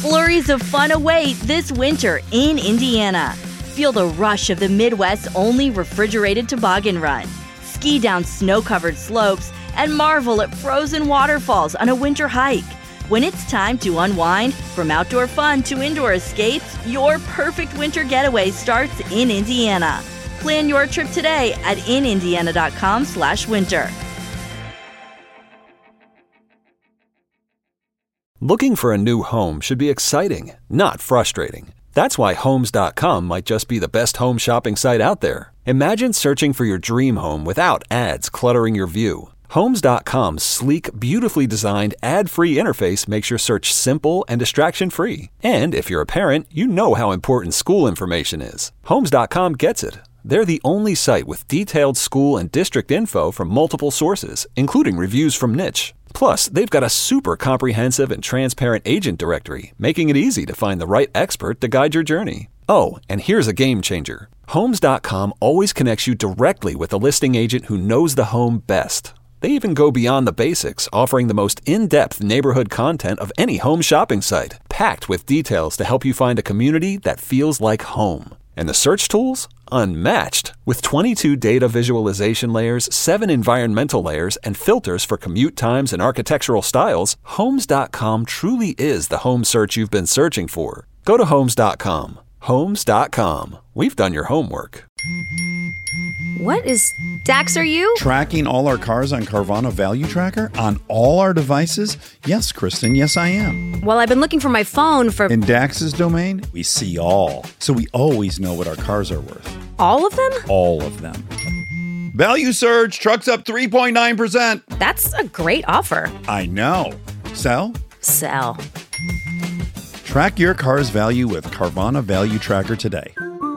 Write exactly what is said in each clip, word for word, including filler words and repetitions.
Flurries of fun await this winter in Indiana. Feel the rush of the Midwest's only refrigerated toboggan run. Ski down snow-covered slopes and marvel at frozen waterfalls on a winter hike. When it's time to unwind, from outdoor fun to indoor escapes, your perfect winter getaway starts in Indiana. Plan your trip today at in indiana dot com slash winter. Looking for a new home should be exciting, not frustrating. That's why Homes dot com might just be the best home shopping site out there. Imagine searching for your dream home without ads cluttering your view. Homes dot com's sleek, beautifully designed, ad-free interface makes your search simple and distraction-free. And if you're a parent, you know how important school information is. Homes dot com gets it. They're the only site with detailed school and district info from multiple sources, including reviews from Niche. Plus, they've got a super comprehensive and transparent agent directory, making it easy to find the right expert to guide your journey. Oh, and here's a game changer. Homes dot com always connects you directly with a listing agent who knows the home best. They even go beyond the basics, offering the most in-depth neighborhood content of any home shopping site, packed with details to help you find a community that feels like home. And the search tools? Unmatched. With twenty-two data visualization layers, seven environmental layers, and filters for commute times and architectural styles, Homes dot com truly is the home search you've been searching for. Go to Homes dot com. Homes dot com. We've done your homework. What is... Dax, are you? Tracking all our cars on Carvana Value Tracker? On all our devices? Yes, Kristen, yes I am. Well, I've been looking for my phone for... In Dax's domain, we see all. So we always know what our cars are worth. All of them? All of them. Value surge, trucks up three point nine percent. That's a great offer. I know. Sell? Sell. Track your car's value with Carvana Value Tracker today.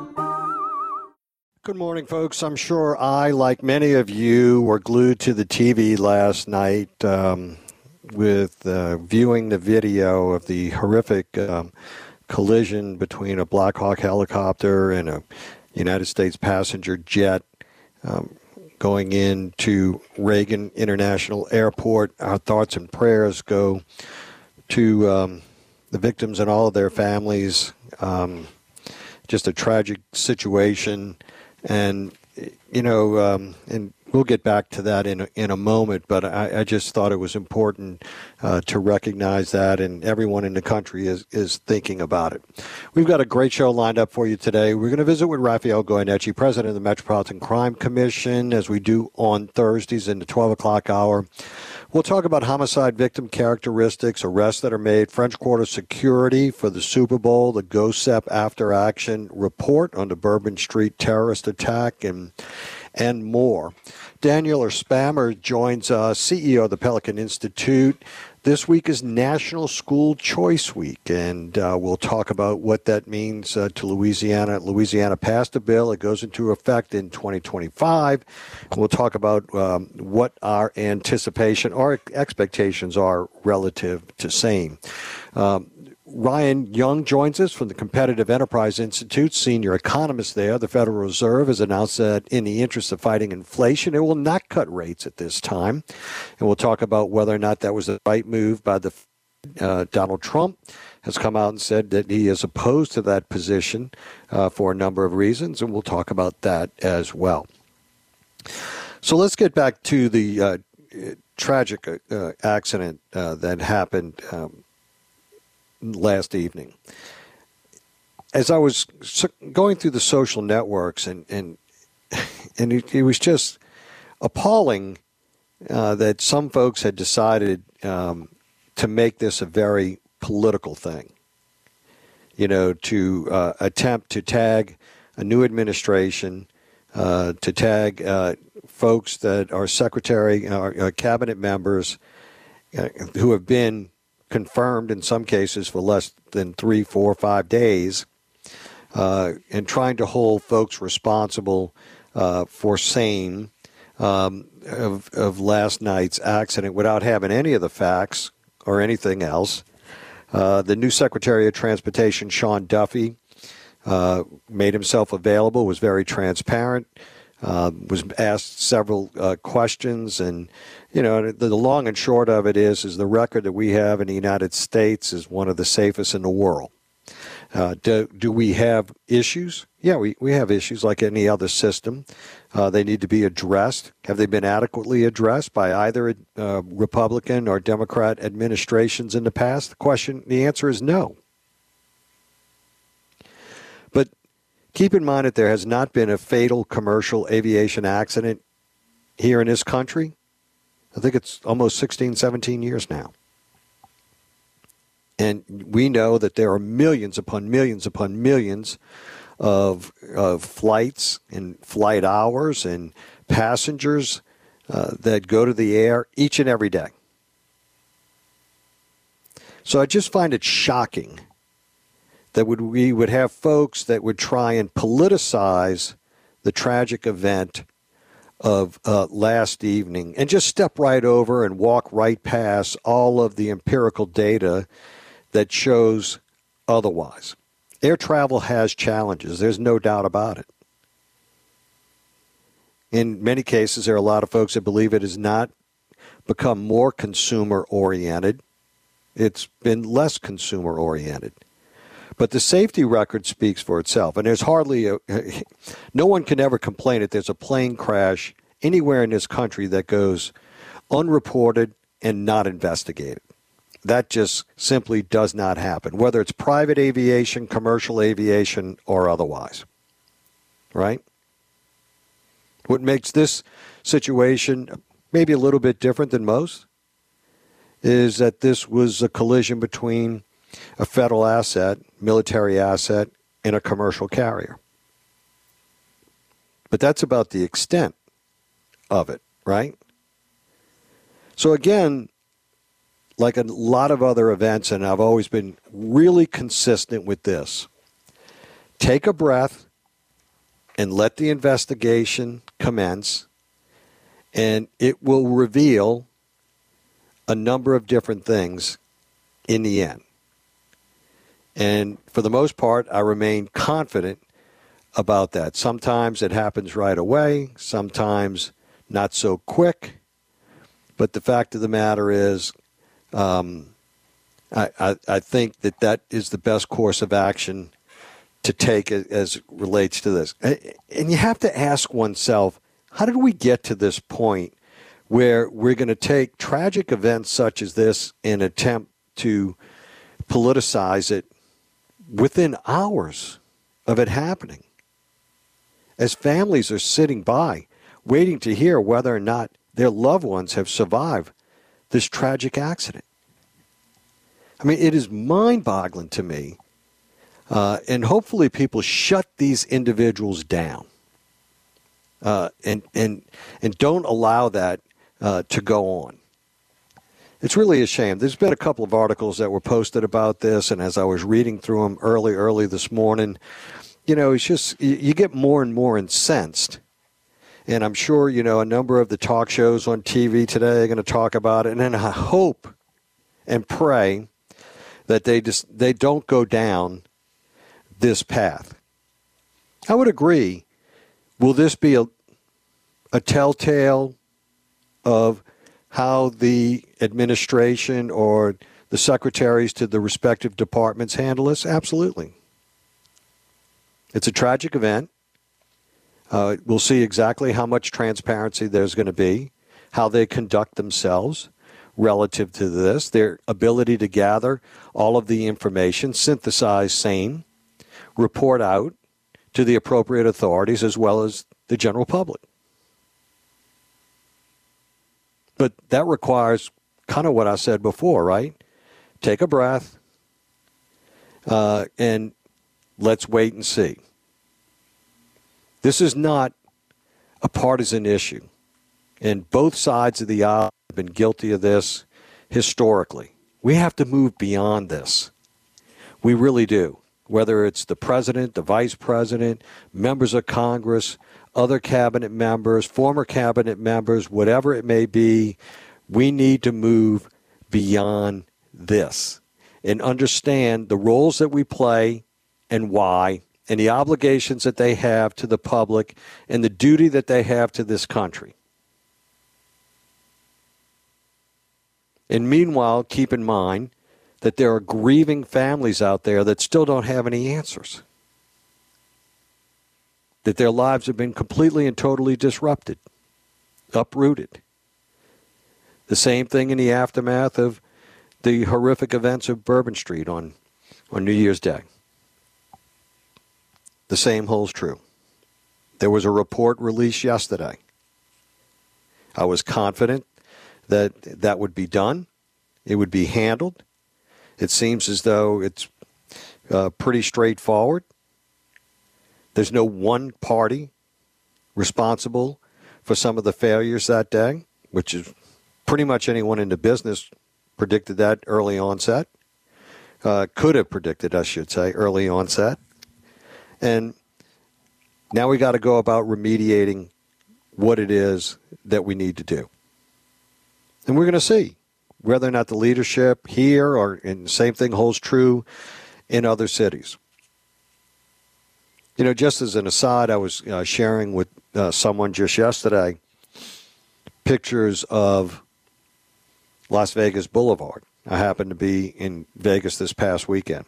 Good morning, folks. I'm sure I, like many of you, were glued to the T V last night um, with uh, viewing the video of the horrific um, collision between a Black Hawk helicopter and a United States passenger jet um, going into Reagan International Airport. Our thoughts and prayers go to um, the victims and all of their families. Um, just a tragic situation. And, you know, um, and we'll get back to that in a, in a moment, but I, I just thought it was important uh, to recognize that, and everyone in the country is, is thinking about it. We've got a great show lined up for you today. We're going to visit with Rafael Goyeneche, president of the Metropolitan Crime Commission, as we do on Thursdays in the twelve o'clock hour. We'll talk about homicide victim characteristics, arrests that are made, French Quarter security for the Super Bowl, the GOSEP after action report on the Bourbon Street terrorist attack, and and more. Daniel Spammer joins us, C E O of the Pelican Institute. This week is National School Choice Week, and uh, we'll talk about what that means uh, to Louisiana. Louisiana passed a bill. It goes into effect in twenty twenty-five. We'll talk about um, what our anticipation or expectations are relative to same. Um, Ryan Young joins us from the Competitive Enterprise Institute, senior economist there. The Federal Reserve has announced that in the interest of fighting inflation, it will not cut rates at this time. And we'll talk about whether or not that was the right move by the uh, Donald Trump has come out and said that he is opposed to that position uh, for a number of reasons, and we'll talk about that as well. So let's get back to the uh, tragic uh, accident uh, that happened um, last evening. As I was going through the social networks, and and and it, it was just appalling uh, that some folks had decided um, to make this a very political thing. You know, to uh, attempt to tag a new administration, uh, to tag uh, folks that are secretary, uh, cabinet members uh, who have been confirmed in some cases for less than three, four, five days, uh, and trying to hold folks responsible uh, for same um, of, of last night's accident without having any of the facts or anything else. Uh, the new Secretary of Transportation, Sean Duffy, uh, made himself available, was very transparent, uh, was asked several uh, questions. And, you know, the, the long and short of it is, is the record that we have in the United States is one of the safest in the world. Uh, do, do we have issues? Yeah, we, we have issues like any other system. Uh, they need to be addressed. Have they been adequately addressed by either uh, Republican or Democrat administrations in the past? The question, the answer is no. But keep in mind that there has not been a fatal commercial aviation accident here in this country. I think it's almost sixteen, seventeen years now. And we know that there are millions upon millions upon millions of, of flights and flight hours and passengers uh, that go to the air each and every day. So I just find it shocking that would, we would have folks that would try and politicize the tragic event of uh, last evening and just step right over and walk right past all of the empirical data that shows otherwise. Air travel has challenges. There's no doubt about it. In many cases, there are a lot of folks that believe it has not become more consumer-oriented. It's been less consumer-oriented. But the safety record speaks for itself. And there's hardly a, no one can ever complain that there's a plane crash anywhere in this country that goes unreported and not investigated. That just simply does not happen, whether it's private aviation, commercial aviation, or otherwise. Right? What makes this situation maybe a little bit different than most is that this was a collision between a federal asset, military asset, and a commercial carrier. But that's about the extent of it, right? So again, like a lot of other events, and I've always been really consistent with this, take a breath and let the investigation commence, and it will reveal a number of different things in the end. And for the most part, I remain confident about that. Sometimes it happens right away, sometimes not so quick. But the fact of the matter is, um, I, I, I think that that is the best course of action to take as it relates to this. And you have to ask oneself, how did we get to this point where we're going to take tragic events such as this and attempt to politicize it within hours of it happening, as families are sitting by waiting to hear whether or not their loved ones have survived this tragic accident? I mean, it is mind-boggling to me, uh, and hopefully people shut these individuals down uh, and, and, and don't allow that uh, to go on. It's really a shame. There's been a couple of articles that were posted about this, and as I was reading through them early, early this morning, you know, it's just, you get more and more incensed. And I'm sure, you know, a number of the talk shows on T V today are going to talk about it. And then I hope and pray that they just, they don't go down this path. I would agree. Will this be a, a telltale of how the administration or the secretaries to the respective departments handle this? Absolutely. It's a tragic event. Uh, we'll see exactly how much transparency there's going to be, how they conduct themselves relative to this, their ability to gather all of the information, synthesize same, report out to the appropriate authorities as well as the general public. But that requires kind of what I said before, right? Take a breath uh, and let's wait and see. This is not a partisan issue, and both sides of the aisle have been guilty of this historically. We have to move beyond this. We really do. Whether it's the president, the vice president, members of Congress, other cabinet members, former cabinet members, whatever it may be, we need to move beyond this and understand the roles that we play and why and the obligations that they have to the public and the duty that they have to this country. And meanwhile, keep in mind that there are grieving families out there that still don't have any answers, that their lives have been completely and totally disrupted, uprooted. The same thing in the aftermath of the horrific events of Bourbon Street on, on New Year's Day. The same holds true. There was a report released yesterday. I was confident that that would be done. It would be handled. It seems as though it's uh, pretty straightforward. There's no one party responsible for some of the failures that day, which is pretty much anyone in the business predicted that early onset. Uh, could have predicted, I should say, early onset. And now we got to go about remediating what it is that we need to do. And we're going to see whether or not the leadership here, or and the same thing holds true in other cities. You know, just as an aside, I was uh, sharing with uh, someone just yesterday pictures of Las Vegas Boulevard. I happened to be in Vegas this past weekend.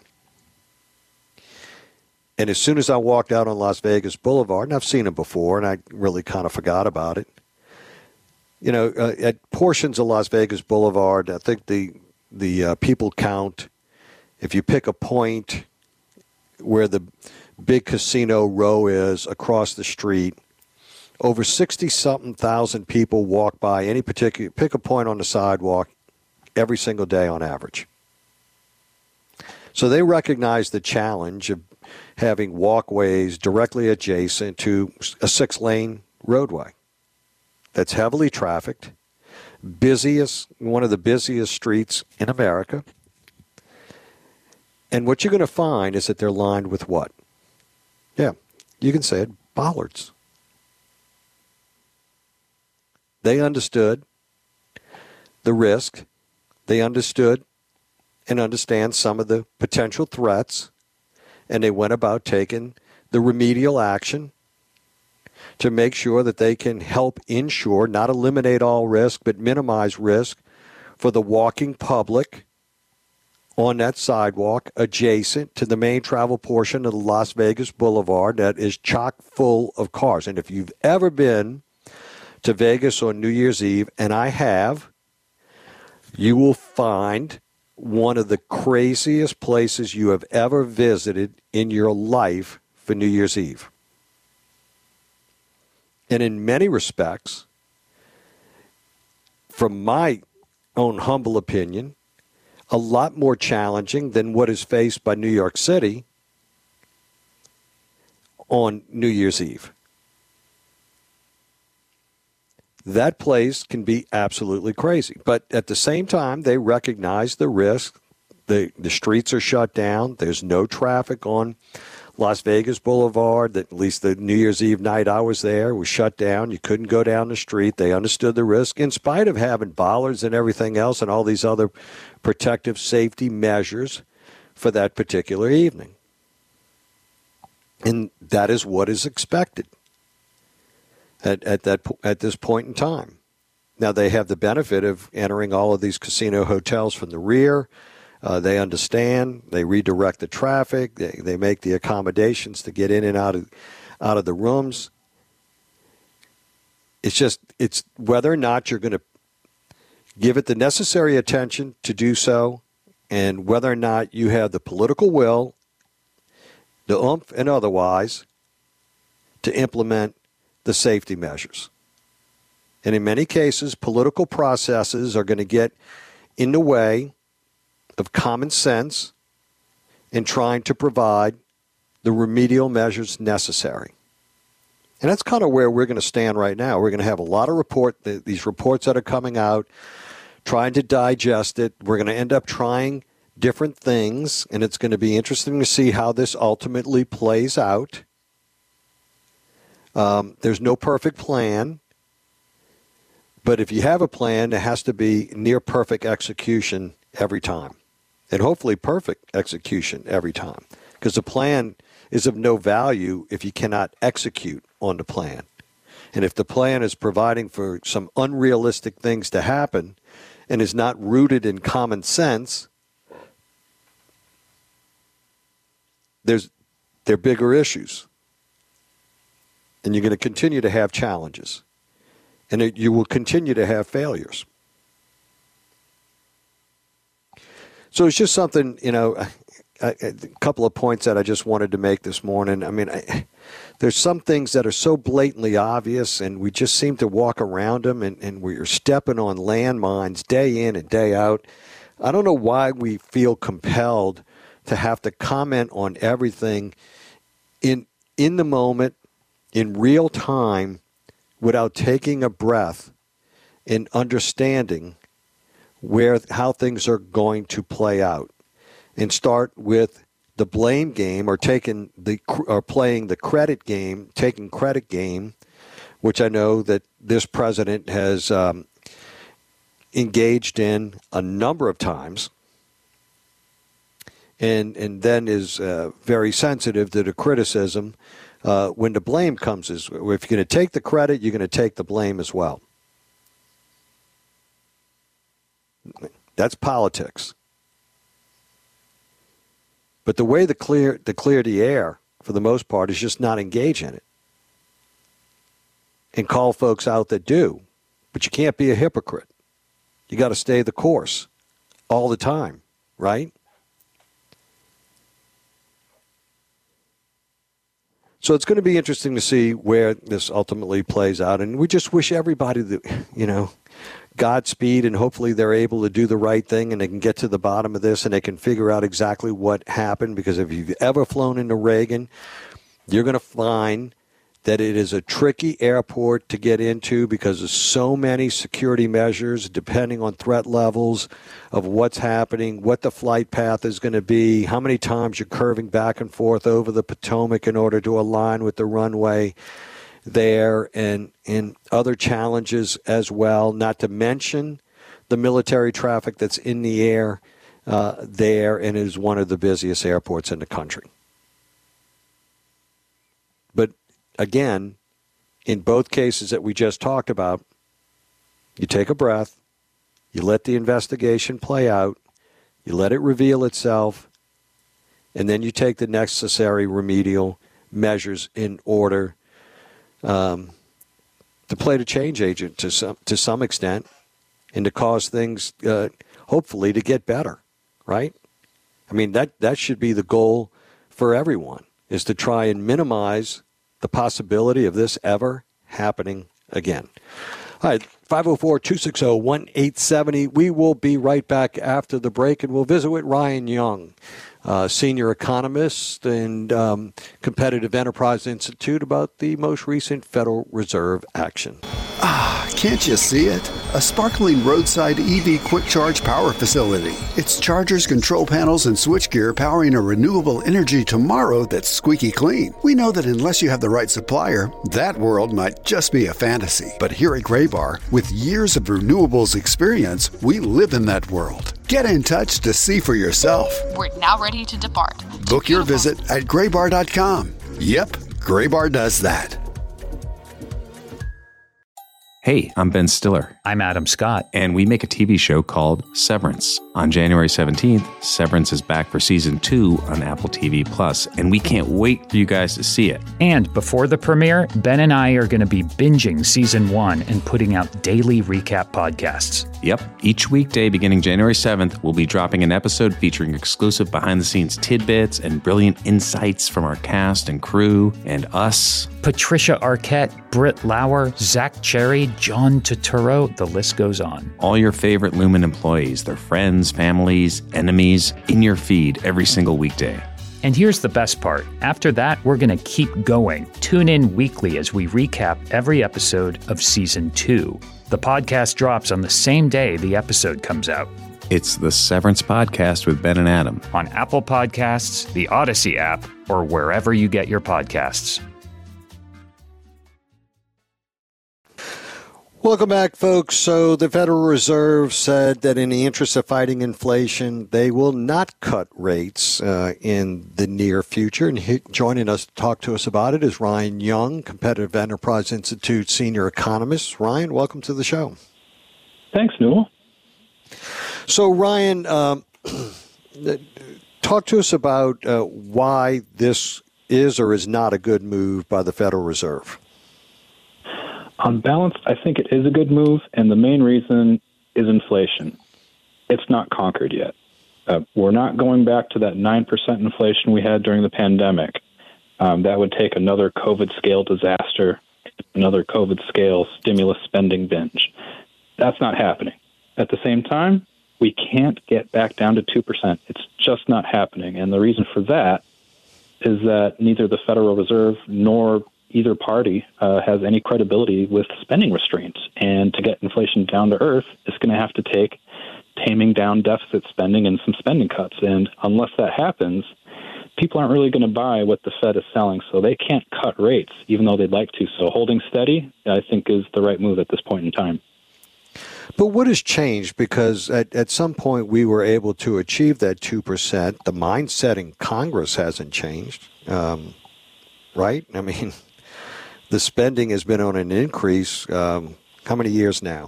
And as soon as I walked out on Las Vegas Boulevard, and I've seen it before, and I really kind of forgot about it, you know, uh, at portions of Las Vegas Boulevard, I think the the uh, people count, if you pick a point where the big casino row is across the street, over sixty-something thousand people walk by any particular, pick a point on the sidewalk every single day on average. So they recognize the challenge of having walkways directly adjacent to a six-lane roadway that's heavily trafficked, busiest, one of the busiest streets in America. And what you're going to find is that they're lined with what? Yeah, you can say it, bollards. They understood the risk. They understood and understand some of the potential threats, and they went about taking the remedial action to make sure that they can help ensure, not eliminate all risk, but minimize risk for the walking public on that sidewalk adjacent to the main travel portion of the Las Vegas Boulevard that is chock full of cars. And if you've ever been to Vegas on New Year's Eve, and I have, you will find one of the craziest places you have ever visited in your life for New Year's Eve. And in many respects, from my own humble opinion, a lot more challenging than what is faced by New York City on New Year's Eve. That place can be absolutely crazy. But at the same time, they recognize the risk. The, the streets are shut down. There's no traffic on Las Vegas Boulevard. At least the New Year's Eve night I was there was shut down. You couldn't go down the street. They understood the risk in spite of having bollards and everything else and all these other protective safety measures for that particular evening. And that is what is expected at, at, that, at this point in time. Now, they have the benefit of entering all of these casino hotels from the rear. Uh, they understand. They redirect the traffic. They, they make the accommodations to get in and out of out of the rooms. It's just, it's whether or not you're going to give it the necessary attention to do so, and whether or not you have the political will, the oomph and otherwise, to implement the safety measures. And in many cases, political processes are going to get in the way of common sense in trying to provide the remedial measures necessary. And that's kind of where we're going to stand right now. We're going to have a lot of report, these reports that are coming out, trying to digest it. We're going to end up trying different things, and it's going to be interesting to see how this ultimately plays out. Um, there's no perfect plan, but if you have a plan, it has to be near perfect execution every time, and hopefully perfect execution every time, because the plan is of no value if you cannot execute on the plan. And if the plan is providing for some unrealistic things to happen and is not rooted in common sense, there's there are bigger issues. And you're going to continue to have challenges. And it, you will continue to have failures. So it's just something, you know, a, a couple of points that I just wanted to make this morning. I mean, I, there's some things that are so blatantly obvious, and we just seem to walk around them, and, and we're stepping on landmines day in and day out. I don't know why we feel compelled to have to comment on everything in in the moment, in real time, without taking a breath and understanding where how things are going to play out, and start with the blame game, or taking the or playing the credit game, taking credit game, which I know that this president has um, engaged in a number of times, and and then is uh, very sensitive to the criticism uh, when the blame comes. Is if you're going to take the credit, you're going to take the blame as well. That's politics. But the way to clear to clear the air, for the most part, is just not engage in it. And call folks out that do. But you can't be a hypocrite. You got to stay the course all the time, right? So it's going to be interesting to see where this ultimately plays out. And we just wish everybody that, you know, Godspeed, and hopefully they're able to do the right thing and they can get to the bottom of this and they can figure out exactly what happened. Because if you've ever flown into Reagan, you're going to find that it is a tricky airport to get into because of so many security measures depending on threat levels of what's happening, what the flight path is going to be, how many times you're curving back and forth over the Potomac in order to align with the runway there, and, and other challenges as well, not to mention the military traffic that's in the air uh, there, and it is one of the busiest airports in the country. But again, in both cases that we just talked about, you take a breath, you let the investigation play out, you let it reveal itself, and then you take the necessary remedial measures in order Um, to play the change agent to some to some extent, and to cause things, uh, hopefully, to get better, right? I mean, that, that should be the goal for everyone, is to try and minimize the possibility of this ever happening again. All right, five oh four, two six oh, one eight seven oh. We will be right back after the break, and we'll visit with Ryan Young, Uh, senior economist and um, Competitive Enterprise Institute, about the most recent Federal Reserve action. Ah, can't you see it? A sparkling roadside E V quick charge power facility. It's chargers, control panels, and switchgear powering a renewable energy tomorrow that's squeaky clean. We know that unless you have the right supplier, that world might just be a fantasy. But here at Graybar, with years of renewables experience, we live in that world. Get in touch to see for yourself. We're now ready to depart. Book your visit at graybar dot com. Yep, Graybar does that. Hey, I'm Ben Stiller. I'm Adam Scott. And we make a T V show called Severance. On January seventeenth, Severance is back for season two on Apple T V Plus, and we can't wait for you guys to see it. And before the premiere, Ben and I are going to be binging season one and putting out daily recap podcasts. Yep. Each weekday beginning January seventh, we'll be dropping an episode featuring exclusive behind-the-scenes tidbits and brilliant insights from our cast and crew and us. Patricia Arquette, Britt Lauer, Zach Cherry, John Turturro, the list goes on. All your favorite Lumen employees, their friends, families, enemies, in your feed every single weekday. And here's the best part. After that, we're going to keep going. Tune in weekly as we recap every episode of season two. The podcast drops on the same day the episode comes out. It's the Severance Podcast with Ben and Adam. On Apple Podcasts, the Odyssey app, or wherever you get your podcasts. Welcome back, folks. So the Federal Reserve said that in the interest of fighting inflation, they will not cut rates uh, in the near future. And he, joining us to talk to us about it is Ryan Young, Competitive Enterprise Institute senior economist. Ryan, welcome to the show. Thanks, Newell. So, Ryan, um, talk to us about uh, why this is or is not a good move by the Federal Reserve. On balance, I think it is a good move, and the main reason is inflation. It's not conquered yet. Uh, we're not going back to that nine percent inflation we had during the pandemic. Um, that would take another COVID-scale disaster, another COVID-scale stimulus spending binge. That's not happening. At the same time, we can't get back down to two percent. It's just not happening, and the reason for that is that neither the Federal Reserve nor either party uh, has any credibility with spending restraints. And to get inflation down to earth, it's going to have to take taming down deficit spending and some spending cuts. And unless that happens, people aren't really going to buy what the Fed is selling. So they can't cut rates, even though they'd like to. So holding steady, I think, is the right move at this point in time. But what has changed? Because at, at some point we were able to achieve that two percent. The mindset in Congress hasn't changed, um, right? I mean, the spending has been on an increase. Um, how many years now?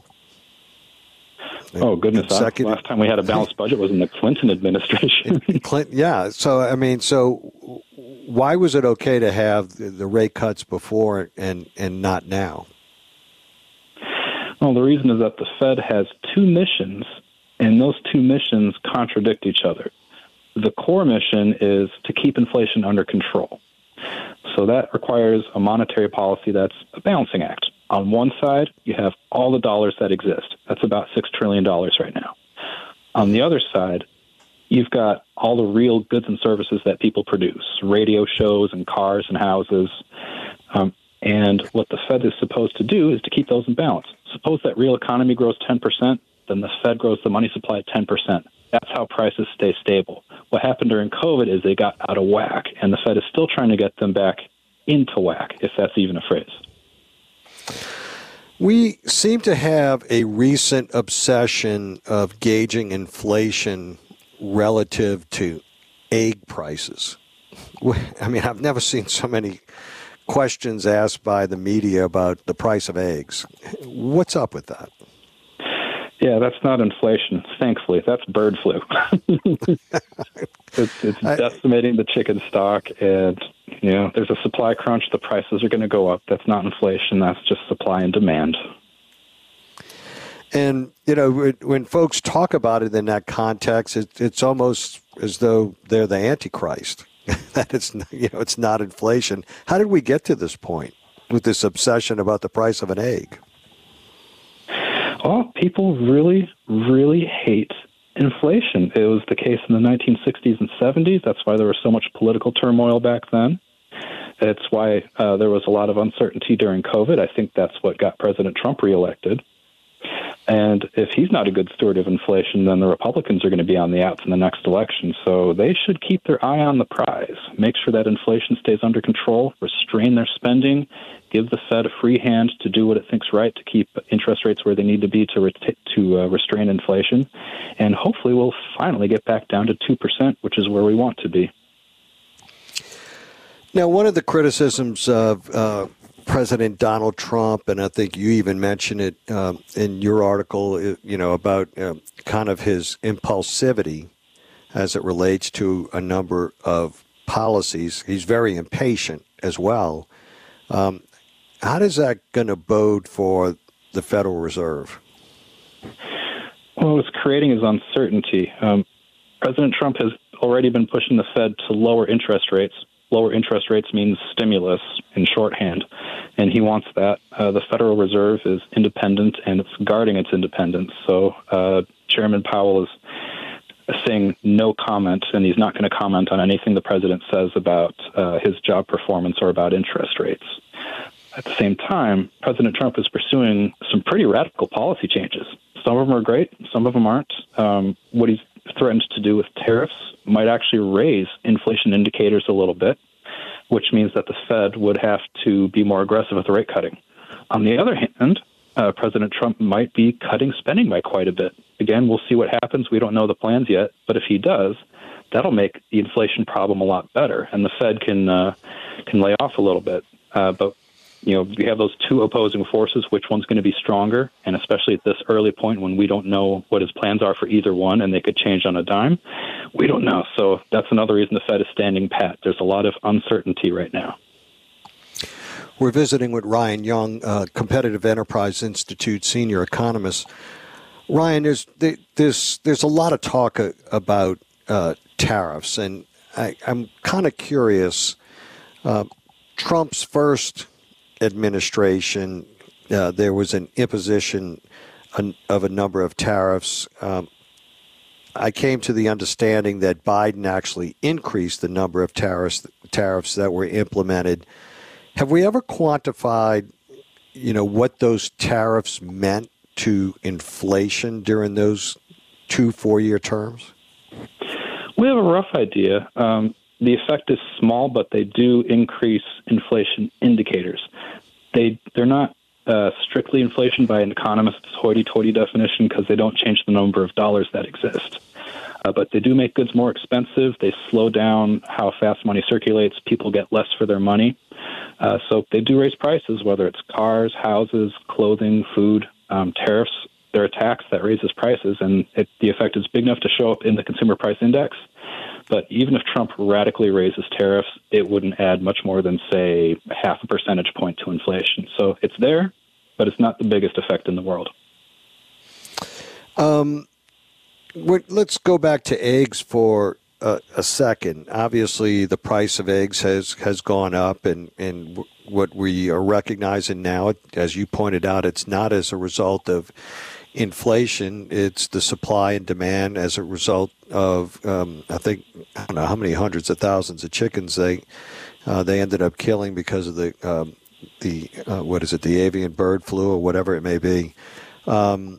Oh, goodness. Consecutive. Last time we had a balanced budget was in the Clinton administration. Clinton, yeah. So, I mean, so why was it okay to have the, the rate cuts before and, and not now? Well, the reason is that the Fed has two missions, and those two missions contradict each other. The core mission is to keep inflation under control. So that requires a monetary policy that's a balancing act. On one side, you have all the dollars that exist. That's about six trillion dollars right now. On the other side, you've got all the real goods and services that people produce, radio shows and cars and houses. Um, and what the Fed is supposed to do is to keep those in balance. Suppose that real economy grows ten percent, then the Fed grows the money supply at ten percent. That's how prices stay stable. What happened during COVID is they got out of whack, and the Fed is still trying to get them back into whack, if that's even a phrase. We seem to have a recent obsession of gauging inflation relative to egg prices. I mean, I've never seen so many questions asked by the media about the price of eggs. What's up with that? Yeah, that's not inflation, thankfully. That's bird flu. it's it's I, decimating the chicken stock, and you know, there's a supply crunch. The prices are going to go up. That's not inflation. That's just supply and demand. And, you know, when folks talk about it in that context, it, it's almost as though they're the Antichrist, that it's, you know, it's not inflation. How did we get to this point with this obsession about the price of an egg? Well, people really, really hate inflation. It was the case in the nineteen sixties and seventies. That's why there was so much political turmoil back then. It's why uh, there was a lot of uncertainty during COVID. I think that's what got President Trump reelected. And if he's not a good steward of inflation, then the Republicans are going to be on the outs in the next election. So they should keep their eye on the prize, make sure that inflation stays under control, restrain their spending, give the Fed a free hand to do what it thinks right to keep interest rates where they need to be to re- to uh, restrain inflation. And hopefully we'll finally get back down to two percent, which is where we want to be. Now, one of the criticisms of uh, President Donald Trump, and I think you even mentioned it um, in your article, you know, about uh, kind of his impulsivity as it relates to a number of policies. He's very impatient as well. Um, how is that going to bode for the Federal Reserve? Well, what's creating is uncertainty. Um, President Trump has already been pushing the Fed to lower interest rates. Lower interest rates means stimulus in shorthand, and he wants that. Uh, the Federal Reserve is independent, and it's guarding its independence. So uh, Chairman Powell is saying no comment, and he's not going to comment on anything the president says about uh, his job performance or about interest rates. At the same time, President Trump is pursuing some pretty radical policy changes. Some of them are great, some of them aren't. Um, what he's threatened to do with tariffs might actually raise inflation indicators a little bit, which means that the Fed would have to be more aggressive with rate cutting. On the other hand, uh, President Trump might be cutting spending by quite a bit. Again, we'll see what happens. We don't know the plans yet, but if he does, that'll make the inflation problem a lot better, and the Fed can uh, can lay off a little bit. Uh, but you know, we have those two opposing forces. Which one's going to be stronger? And especially at this early point when we don't know what his plans are for either one, and they could change on a dime, we don't know. So that's another reason the Fed is standing pat. There's a lot of uncertainty right now. We're visiting with Ryan Young, uh, Competitive Enterprise Institute senior economist. Ryan, there's there's there's a lot of talk about uh, tariffs, and I, I'm kind of curious. Uh, Trump's first administration, uh, there was an imposition of a number of tariffs. Um, I came to the understanding that Biden actually increased the number of tariffs tariffs that were implemented. Have we ever quantified, you know, what those tariffs meant to inflation during those two four-year terms? We have a rough idea. Um, the effect is small, but they do increase inflation indicators. They, they're not uh, strictly inflation by an economist's hoity-toity definition because they don't change the number of dollars that exist. Uh, but they do make goods more expensive. They slow down how fast money circulates. People get less for their money. Uh, so they do raise prices, whether it's cars, houses, clothing, food, um, tariffs. They're a tax that raises prices, and it, the effect is big enough to show up in the consumer price index. But even if Trump radically raises tariffs, it wouldn't add much more than, say, half a percentage point to inflation. So it's there, but it's not the biggest effect in the world. Um, let's go back to eggs for a, a second. Obviously, the price of eggs has, has gone up, and, and what we are recognizing now, as you pointed out, it's not as a result of inflation. It's the supply and demand as a result of, um, I think, I don't know how many hundreds of thousands of chickens they uh, they ended up killing because of the, um, the uh, what is it, the avian bird flu or whatever it may be. Um,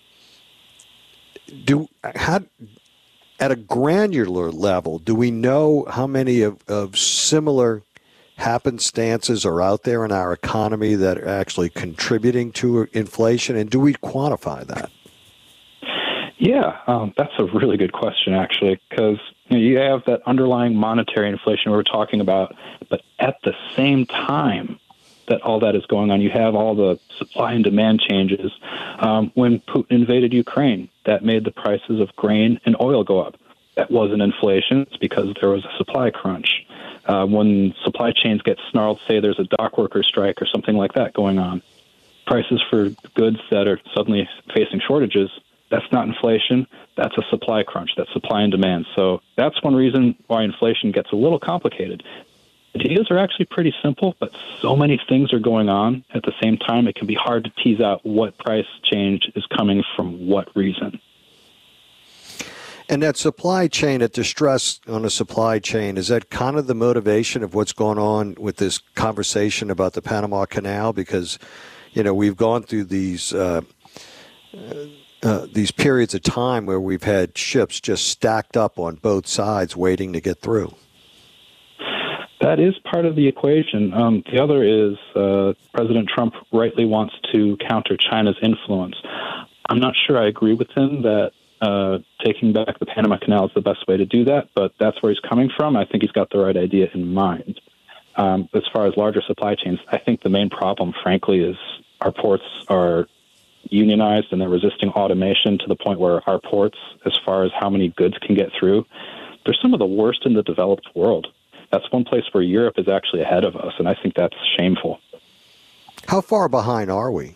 do how, at a granular level, do we know how many of, of similar happenstances are out there in our economy that are actually contributing to inflation, and do we quantify that? Yeah, um, that's a really good question, actually, because you know, you have that underlying monetary inflation we were talking about, but at the same time that all that is going on, you have all the supply and demand changes. Um, when Putin invaded Ukraine, that made the prices of grain and oil go up. That wasn't inflation. It's because there was a supply crunch. Uh, when supply chains get snarled, say there's a dock worker strike or something like that going on, prices for goods that are suddenly facing shortages, that's not inflation. That's a supply crunch. That's supply and demand. So that's one reason why inflation gets a little complicated. Ideas are actually pretty simple, but so many things are going on at the same time, it can be hard to tease out what price change is coming from what reason. And that supply chain, that distress on the supply chain, is that kind of the motivation of what's going on with this conversation about the Panama Canal? Because, you know, we've gone through these uh, uh, these periods of time where we've had ships just stacked up on both sides waiting to get through. That is part of the equation. Um, the other is uh, President Trump rightly wants to counter China's influence. I'm not sure I agree with him that Uh, taking back the Panama Canal is the best way to do that, but that's where he's coming from. I think he's got the right idea in mind. Um, as far as larger supply chains, I think the main problem, frankly, is our ports are unionized and they're resisting automation to the point where our ports, as far as how many goods can get through, they're some of the worst in the developed world. That's one place where Europe is actually ahead of us, and I think that's shameful. How far behind are we?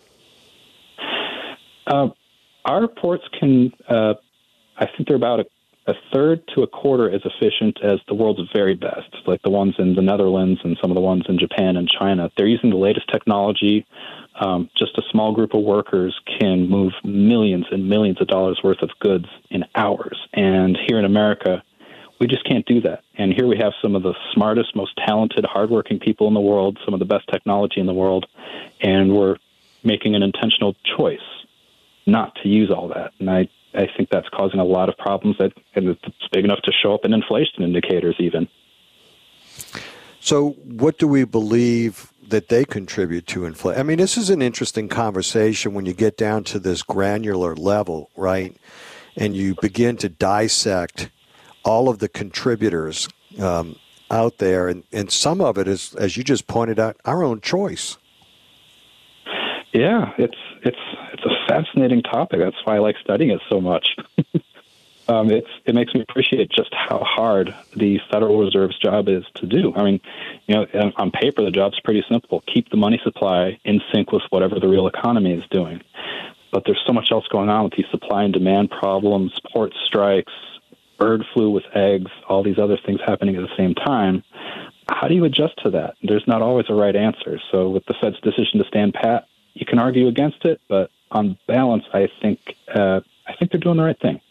Uh, Our ports can, uh, I think they're about a, a third to a quarter as efficient as the world's very best, like the ones in the Netherlands and some of the ones in Japan and China. They're using the latest technology. Um, just a small group of workers can move millions and millions of dollars worth of goods in hours. And here in America, we just can't do that. And here we have some of the smartest, most talented, hardworking people in the world, some of the best technology in the world, and we're making an intentional choice not to use all that. And I, I think that's causing a lot of problems that, and it's big enough to show up in inflation indicators even. So what do we believe that they contribute to inflation. I mean, this is an interesting conversation when you get down to this granular level, right? And you begin to dissect all of the contributors um, out there, and, and some of it is, as you just pointed out, our own choice. Yeah, it's it's it's a fascinating topic. That's why I like studying it so much. um, it's it makes me appreciate just how hard the Federal Reserve's job is to do. I mean, you know, on paper the job's pretty simple: keep the money supply in sync with whatever the real economy is doing. But there's so much else going on with these supply and demand problems, port strikes, bird flu with eggs, all these other things happening at the same time. How do you adjust to that? There's not always a right answer. So with the Fed's decision to stand pat, you can argue against it, but on balance, I think uh, I think they're doing the right thing.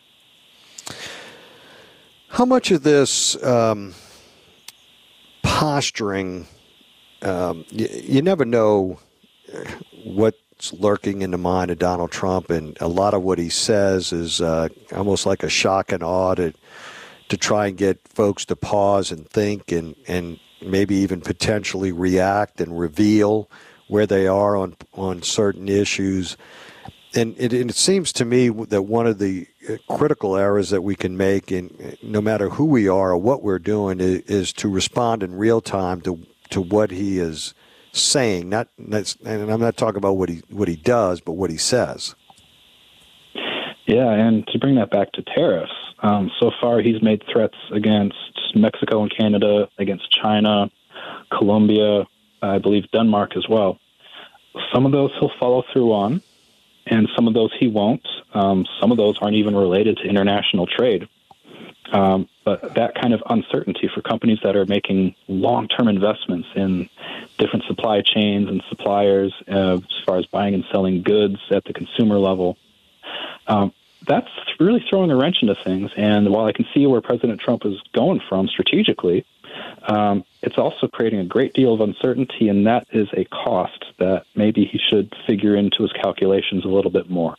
How much of this um, posturing, um, you, you never know what's lurking in the mind of Donald Trump, and a lot of what he says is uh, almost like a shock and awe to, to try and get folks to pause and think and, and maybe even potentially react and reveal where they are on on certain issues. And it, and it seems to me that one of the critical errors that we can make, in no matter who we are or what we're doing, is, is to respond in real time to to what he is saying. Not, and I'm not talking about what he what he does, but what he says. Yeah, and to bring that back to tariffs, um, so far he's made threats against Mexico and Canada, against China, Colombia, I believe Denmark as well. Some of those he'll follow through on, and some of those he won't. Um, some of those aren't even related to international trade. Um, but that kind of uncertainty for companies that are making long-term investments in different supply chains and suppliers uh, as far as buying and selling goods at the consumer level, um, that's really throwing a wrench into things. And while I can see where President Trump is going from strategically, Um, it's also creating a great deal of uncertainty, and that is a cost that maybe he should figure into his calculations a little bit more.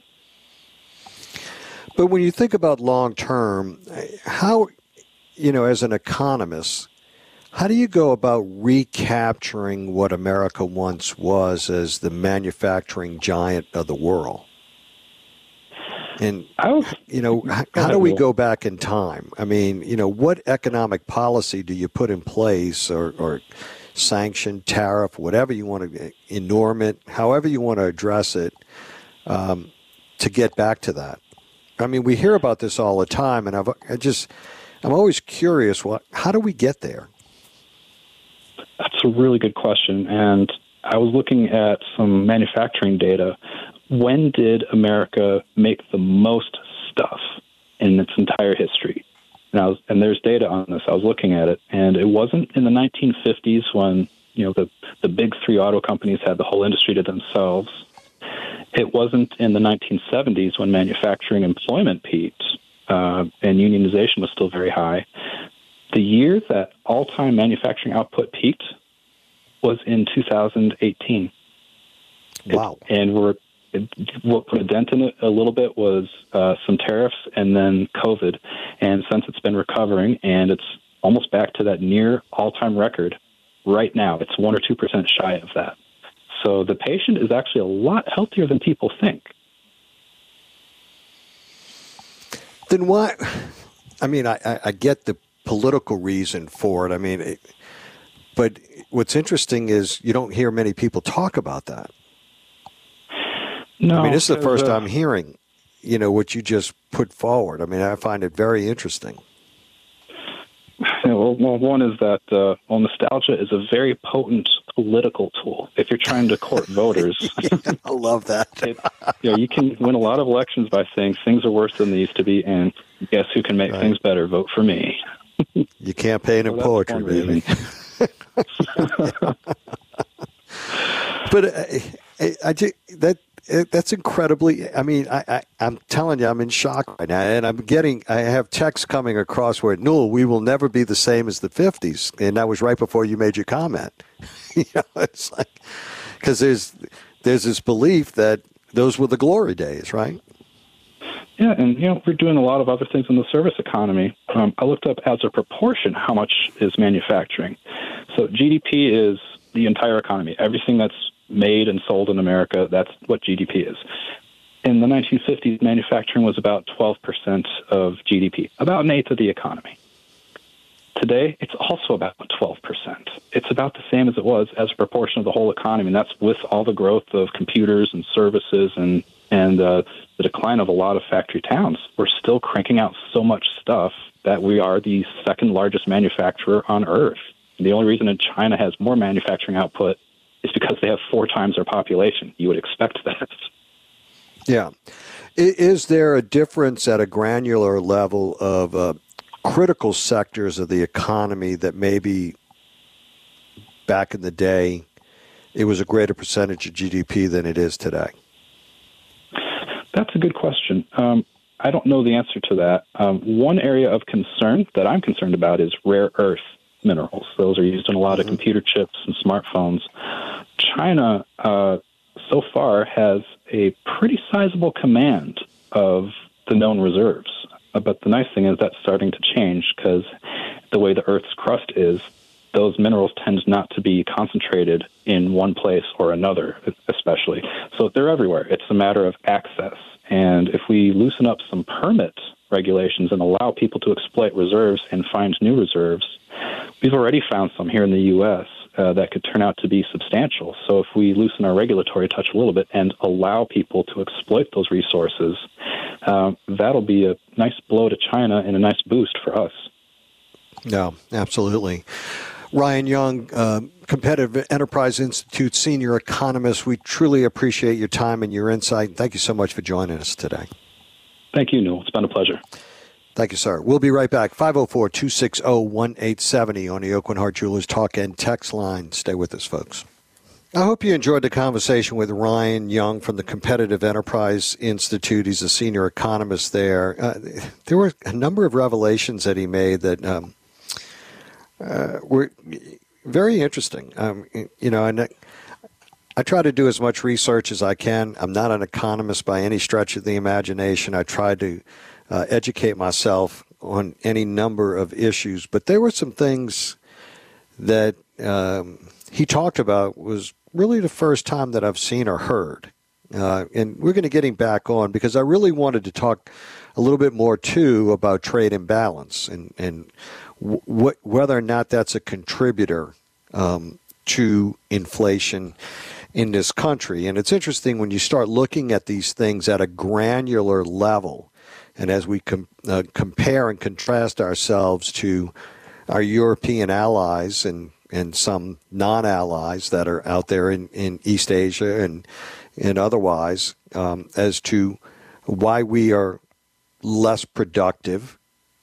But when you think about long term, how, you know, as an economist, how do you go about recapturing what America once was as the manufacturing giant of the world? And, you know, how do we go back in time? I mean, you know, what economic policy do you put in place, or, or sanction, tariff, whatever you want to, enormous, however you want to address it, um, to get back to that? I mean, we hear about this all the time, and I've, I just, I'm always curious, what, how do we get there? That's a really good question, and I was looking at some manufacturing data. When did America make the most stuff in its entire history? And, I was, and there's data on this. I was looking at it, and it wasn't in the nineteen fifties when, you know, the, the big three auto companies had the whole industry to themselves. It wasn't in the nineteen seventies when manufacturing employment peaked uh, and unionization was still very high. The year that all-time manufacturing output peaked was in two thousand eighteen. Wow. It, and we're It, what put a dent in it a little bit was uh, some tariffs and then COVID. And since it's been recovering, and it's almost back to that near all-time record right now, it's one or two percent shy of that. So the patient is actually a lot healthier than people think. Then why? I mean, I, I get the political reason for it. I mean, it, but what's interesting is you don't hear many people talk about that. No, I mean, this is the first uh, I'm hearing, you know, what you just put forward. I mean, I find it very interesting. Yeah, well, well, one is that uh, well, nostalgia is a very potent political tool. If you're trying to court voters, yeah, I love that. it, you know, you can win a lot of elections by saying things are worse than they used to be, and guess who can make right. things better? Vote for me. You campaign in so poetry, baby. But uh, I, I just, that. That's incredibly, I mean, I, I, I'm telling you, I'm in shock right now. And I'm getting, I have texts coming across where, no, we will never be the same as the fifties. And that was right before you made your comment. You know, it's like, because there's, there's this belief that those were the glory days, right? Yeah, and, you know, we're doing a lot of other things in the service economy. Um, I looked up as a proportion how much is manufacturing. So G D P is the entire economy. Everything that's made and sold in America, that's what G D P is. In the nineteen fifties, manufacturing was about twelve percent of G D P, about an eighth of the economy. Today, it's also about twelve percent. It's about the same as it was as a proportion of the whole economy, and that's with all the growth of computers and services and, and uh, the decline of a lot of factory towns. We're still cranking out so much stuff that we are the second largest manufacturer on Earth. And the only reason that China has more manufacturing output is because they have four times their population. You would expect that. Yeah. Is there a difference at a granular level of uh, critical sectors of the economy that maybe back in the day it was a greater percentage of G D P than it is today? That's a good question. Um, I don't know the answer to that. Um, one area of concern that I'm concerned about is rare earth minerals. Those are used in a lot mm-hmm. of computer chips and smartphones. China, uh, so far, has a pretty sizable command of the known reserves. Uh, but the nice thing is that's starting to change because the way the Earth's crust is, those minerals tend not to be concentrated in one place or another, especially. So they're everywhere. It's a matter of access. And if we loosen up some permit regulations and allow people to exploit reserves and find new reserves, we've already found some here in the U S uh, that could turn out to be substantial. So if we loosen our regulatory touch a little bit and allow people to exploit those resources, uh, that'll be a nice blow to China and a nice boost for us. No, absolutely. Ryan Young, uh, Competitive Enterprise Institute senior economist, we truly appreciate your time and your insight. Thank you so much for joining us today. Thank you, Newell. It's been a pleasure. Thank you, sir. We'll be right back. five oh four, two six oh, one eight seven oh on the Aucoin Hart Jewelers Talk and Text line. Stay with us, folks. I hope you enjoyed the conversation with Ryan Young from the Competitive Enterprise Institute. He's a senior economist there. Uh, there were a number of revelations that he made that um, uh, were very interesting. Um, you know, and I try to do as much research as I can. I'm not an economist by any stretch of the imagination. I try to uh, educate myself on any number of issues. But there were some things that um, he talked about was really the first time that I've seen or heard. Uh, and we're going to get him back on because I really wanted to talk a little bit more, too, about trade imbalance and, and w- whether or not that's a contributor um, to inflation in this country. And it's interesting when you start looking at these things at a granular level, and as we com- uh, compare and contrast ourselves to our European allies and, and some non-allies that are out there in, in East Asia and, and otherwise, um, as to why we are less productive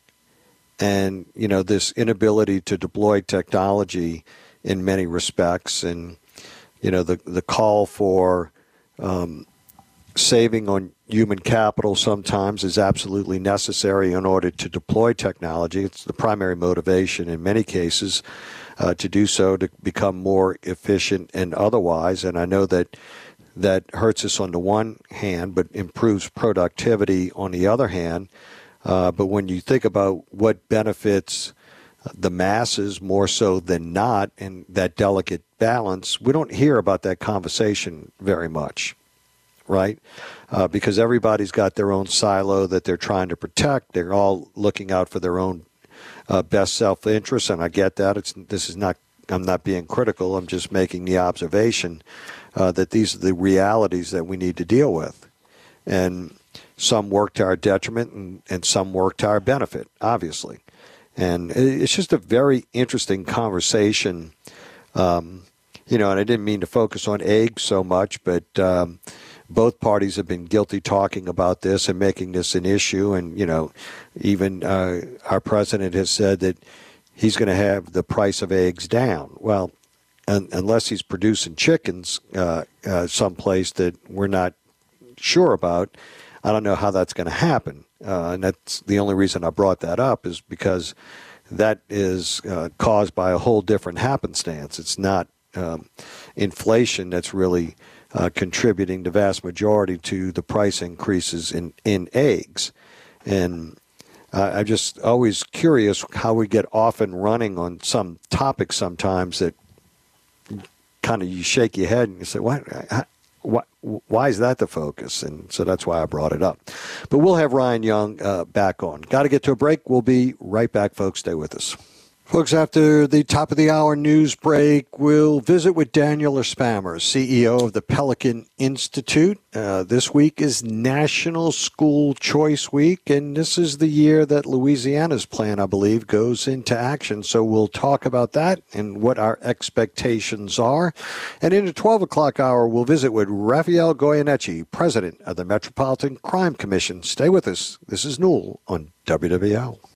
and, you know, this inability to deploy technology in many respects, and you know, the the call for um, saving on human capital sometimes is absolutely necessary in order to deploy technology. It's the primary motivation in many cases uh, to do so, to become more efficient and otherwise. And I know that that hurts us on the one hand, but improves productivity on the other hand. Uh, but when you think about what benefits the masses more so than not, and that delicate balance, we don't hear about that conversation very much, right? Uh, because everybody's got their own silo that they're trying to protect. They're all looking out for their own uh, best self-interest, and I get that. It's this is not. I'm not being critical. I'm just making the observation uh, that these are the realities that we need to deal with, and some work to our detriment, and, and some work to our benefit, obviously. And it's just a very interesting conversation, um, you know, and I didn't mean to focus on eggs so much, but um, both parties have been guilty talking about this and making this an issue. And, you know, even uh, our president has said that he's going to have the price of eggs down. Well, un- unless he's producing chickens uh, uh, someplace that we're not sure about, I don't know how that's going to happen. Uh, and that's the only reason I brought that up, is because that is uh, caused by a whole different happenstance. It's not um, inflation that's really uh, contributing the vast majority to the price increases in, in eggs. And uh, I'm just always curious how we get off and running on some topics sometimes that kind of you shake your head and you say, what? Why, why is that the focus? And so that's why I brought it up. But we'll have Ryan Young uh, back on. Got to get to a break. We'll be right back, folks. Stay with us. Folks, after the top of the hour news break, we'll visit with Daniel Erspamer, C E O of the Pelican Institute. Uh, this week is National School Choice Week, and this is the year that Louisiana's plan, I believe, goes into action. So we'll talk about that and what our expectations are. And in the twelve o'clock hour, we'll visit with Raphael Goyeneche, president of the Metropolitan Crime Commission. Stay with us. This is Newell on W W L.